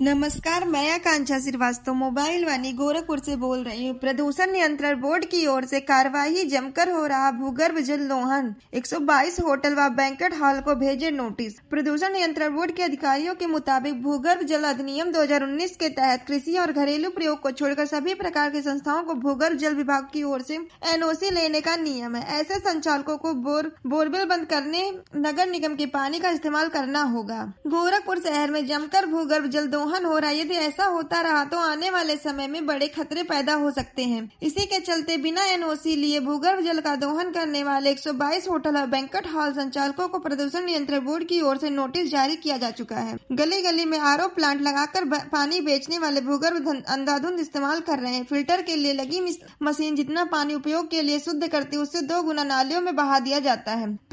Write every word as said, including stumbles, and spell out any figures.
नमस्कार, मैं आकांक्षा श्रीवास्तव मोबाइल वाणी गोरखपुर से बोल रही हूँ। प्रदूषण नियंत्रण बोर्ड की ओर से कार्यवाही जमकर हो रहा भूगर्भ जल दोहन। एक सौ बाईस होटल व बैंक्वेट हॉल को भेजे नोटिस। प्रदूषण नियंत्रण बोर्ड के अधिकारियों के मुताबिक भूगर्भ जल अधिनियम दो हज़ार उन्नीस के तहत कृषि और घरेलू प्रयोग को छोड़कर सभी प्रकार की संस्थाओं को भूगर्भ जल विभाग की ओर से एनओसी लेने का नियम है। ऐसे संचालकों को बोर बोरवेल बंद करने नगर निगम के पानी का इस्तेमाल करना होगा। गोरखपुर शहर में जमकर भूगर्भ जल दोहन हो रहा है। यदि ऐसा होता रहा तो आने वाले समय में बड़े खतरे पैदा हो सकते हैं। इसी के चलते बिना एनओसी लिए भूगर्भ जल का दोहन करने वाले एक सौ बाईस होटल और बैंक्वेट हॉल संचालकों को प्रदूषण नियंत्रण बोर्ड की ओर से नोटिस जारी किया जा चुका है। गली गली में आरओ प्लांट लगाकर पानी बेचने वाले भूगर्भ अंधाधुंध इस्तेमाल कर रहे हैं। फिल्टर के लिए लगी मशीन जितना पानी उपयोग के लिए शुद्ध करती है उससे दो गुना नालियों में बहा दिया जाता है।